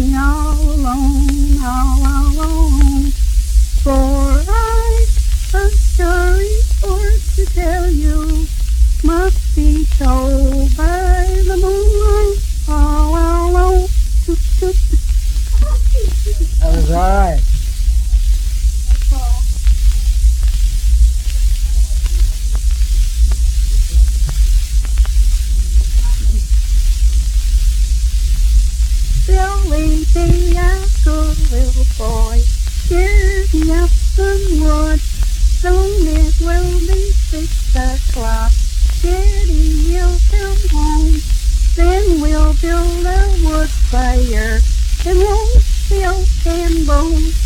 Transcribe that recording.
me all alone, all alone. For I've a story for to tell you, must be told by the moonlight, all alone. That was alright. Billy the Apple little boy, getting up some wood. Soon it will be 6 o'clock. Daddy will come home. Then we'll build a wood fire and roast the oak and bones.